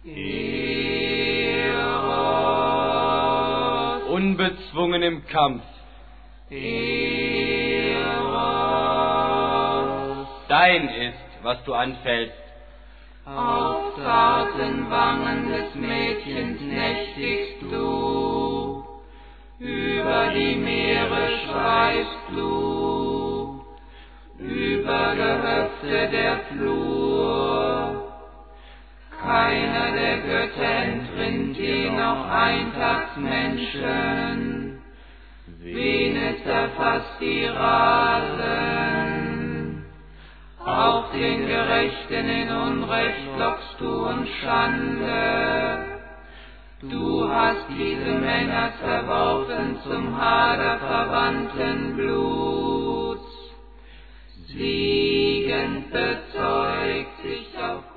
Eros. Unbezwungen im Kampf. Eros. Dein ist, was du anfällst. Auf zarten Wangen des Mädchens nächtigst du, über die Meere schreibst du, über Gehöfte der Flur. Keiner der Götter entrinnt dir noch Eintagsmenschen, Venus erfasst die Rasen. Auch den Gerechten in Unrecht lockst du und Schande. Du hast diese Männer zerworfen zum Hader verwandten Bluts. Siegend bezeugt sich auf